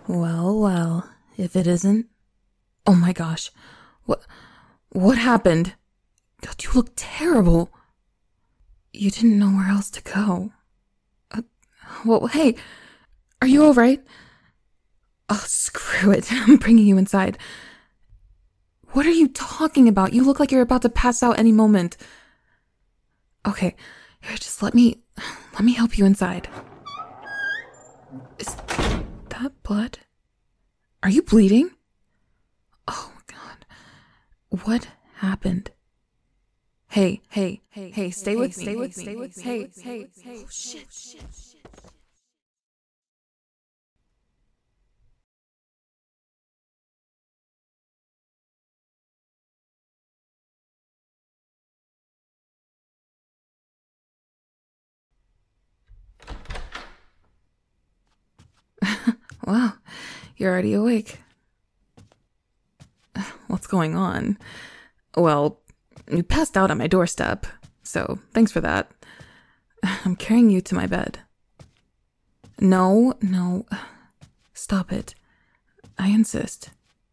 Well, if it isn't... Oh my gosh. What happened? God, you look terrible. You didn't know where else to go. Well, hey, are you alright? Oh, screw it. I'm bringing you inside. What are you talking about? You look like you're about to pass out any moment. Okay, here, just let me help you inside. Is that blood? Are you bleeding? Oh, God. What happened? Hey, stay with me. Hey. Oh, shit. Wow, you're already awake. What's going on? Well, you passed out at my doorstep, so thanks for that. I'm carrying you to my bed. No, stop it. I insist.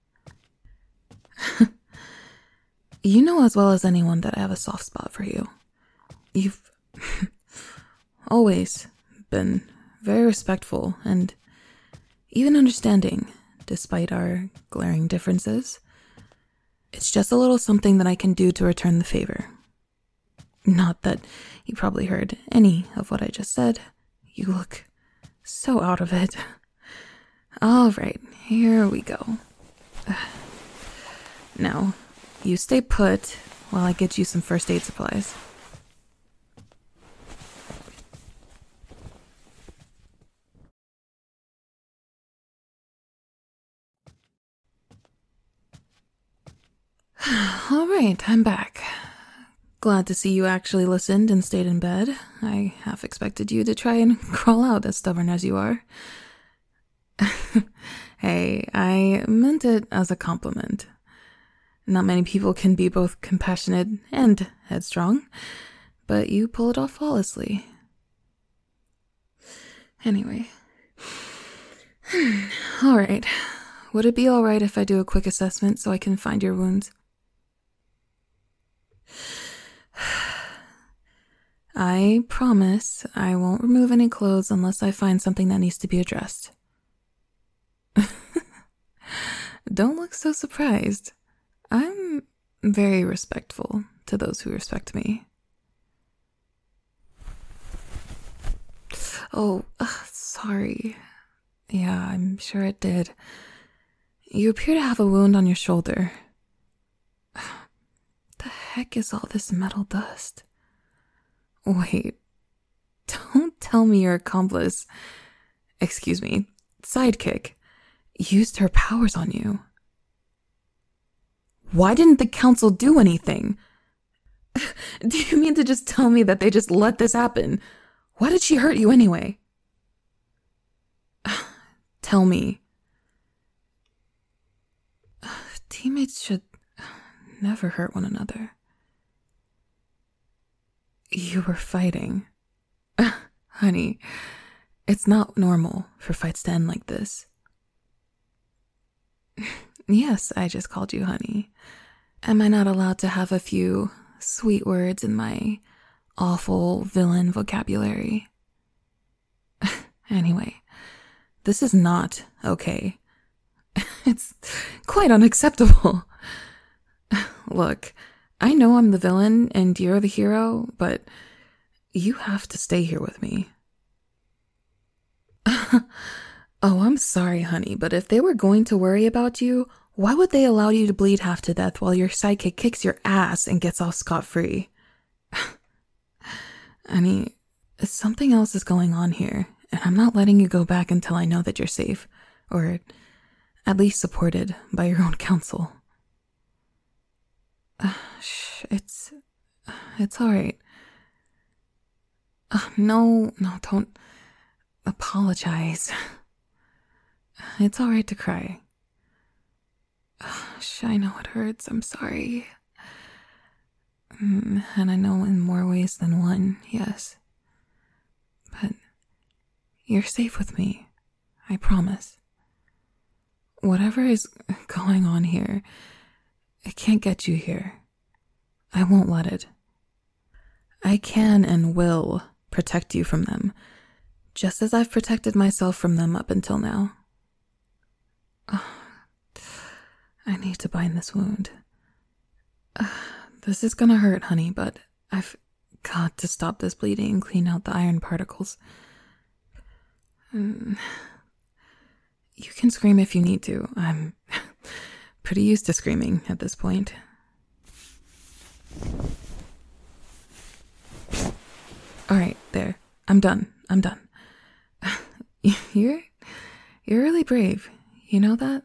You know as well as anyone that I have a soft spot for you. You've always been very respectful and even understanding, despite our glaring differences. It's just a little something that I can do to return the favor. Not that you probably heard any of what I just said. You look so out of it. All right, here we go. Now, you stay put while I get you some first aid supplies. All right, I'm back. Glad to see you actually listened and stayed in bed. I half expected you to try and crawl out, as stubborn as you are. Hey, I meant it as a compliment. Not many people can be both compassionate and headstrong, but you pull it off flawlessly. Anyway. Alright. Would it be alright if I do a quick assessment so I can find your wounds? I promise I won't remove any clothes unless I find something that needs to be addressed. Don't look so surprised. I'm very respectful to those who respect me. Oh, sorry. Yeah, I'm sure it did. You appear to have a wound on your shoulder. The heck is all this metal dust? Wait, don't tell me your accomplice, excuse me, sidekick, used her powers on you. Why didn't the council do anything? Do you mean to just tell me that they just let this happen? Why did she hurt you anyway? Tell me. Teammates should never hurt one another. You were fighting. Honey, it's not normal for fights to end like this. Yes, I just called you honey. Am I not allowed to have a few sweet words in my awful villain vocabulary? Anyway, this is not okay. It's quite unacceptable. Look, I know I'm the villain and you're the hero, but you have to stay here with me. Oh, I'm sorry, honey, but if they were going to worry about you, why would they allow you to bleed half to death while your sidekick kicks your ass and gets off scot-free? Honey, something else is going on here, and I'm not letting you go back until I know that you're safe, or at least supported by your own counsel. Shh, it's alright. No, don't apologize. It's alright to cry. I know it hurts, I'm sorry. And I know in more ways than one, yes. But you're safe with me, I promise. Whatever is going on here, it can't get you here. I won't let it. I can and will protect you from them, just as I've protected myself from them up until now. Oh, I need to bind this wound. This is gonna hurt, honey, but I've got to stop this bleeding and clean out the iron particles. You can scream if you need to. I'm pretty used to screaming at this point. Alright, there. I'm done. You're really brave. You know that?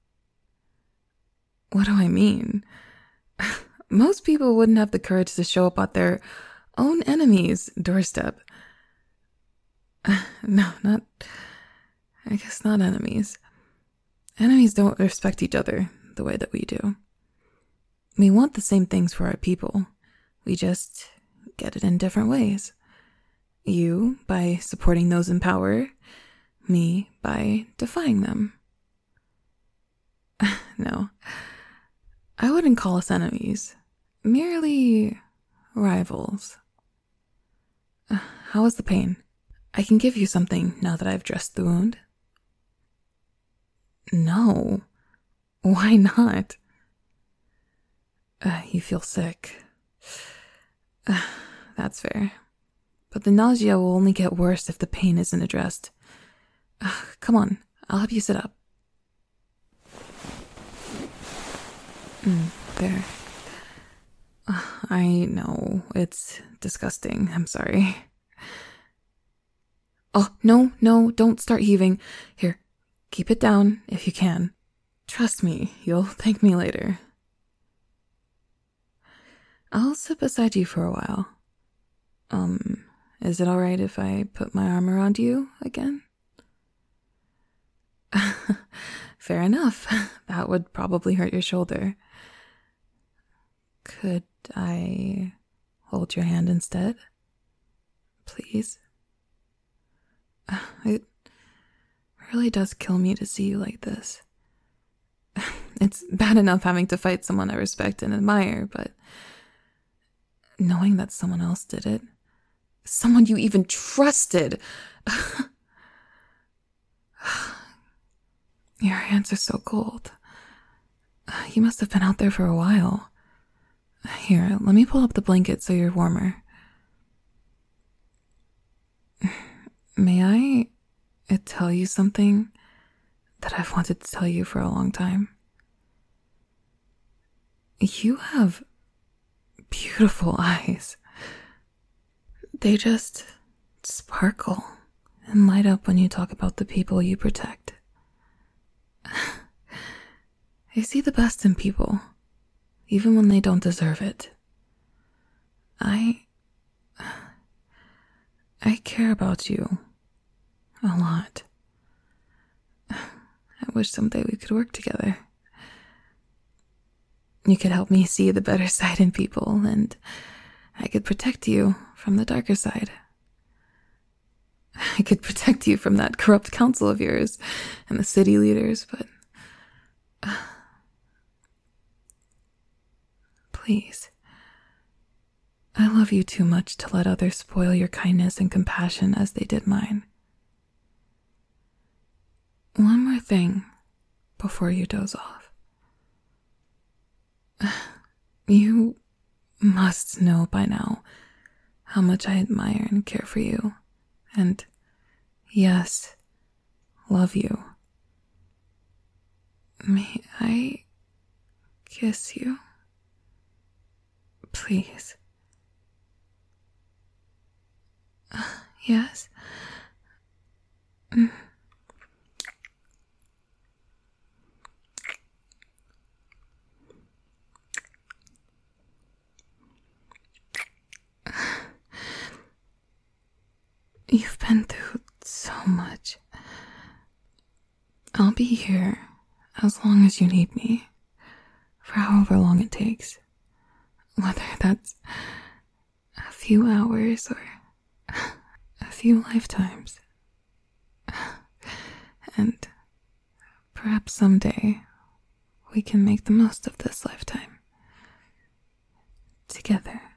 What do I mean? Most people wouldn't have the courage to show up at their own enemy's doorstep. No, I guess not enemies. Enemies don't respect each other the way that we do. We want the same things for our people. We just get it in different ways. You, by supporting those in power. Me, by defying them. No, I wouldn't call us enemies. Merely rivals. How is the pain? I can give you something now that I've dressed the wound. No. Why not? You feel sick. That's fair. But the nausea will only get worse if the pain isn't addressed. Come on, I'll help you sit up. There. I know, it's disgusting. I'm sorry. Oh, no, don't start heaving. Here, keep it down if you can. Trust me, you'll thank me later. I'll sit beside you for a while. Is it alright if I put my arm around you again? Fair enough. That would probably hurt your shoulder. Could I hold your hand instead? Please? It really does kill me to see you like this. It's bad enough having to fight someone I respect and admire, but knowing that someone else did it, someone you even trusted. Your hands are so cold. You must have been out there for a while. Here, let me pull up the blanket so you're warmer. May I tell you something that I've wanted to tell you for a long time? You have beautiful eyes. They just sparkle and light up when you talk about the people you protect. I see the best in people, even when they don't deserve it. I care about you a lot. I wish someday we could work together. You could help me see the better side in people, and I could protect you from the darker side. I could protect you from that corrupt council of yours and the city leaders, but please. I love you too much to let others spoil your kindness and compassion as they did mine. One more thing before you doze off. You must know by now how much I admire and care for you, and yes, love you. May I kiss you? Please. Yes? You've been through so much. I'll be here as long as you need me, for however long it takes. Whether that's a few hours or a few lifetimes. And Perhaps someday we can make the most of this lifetime together.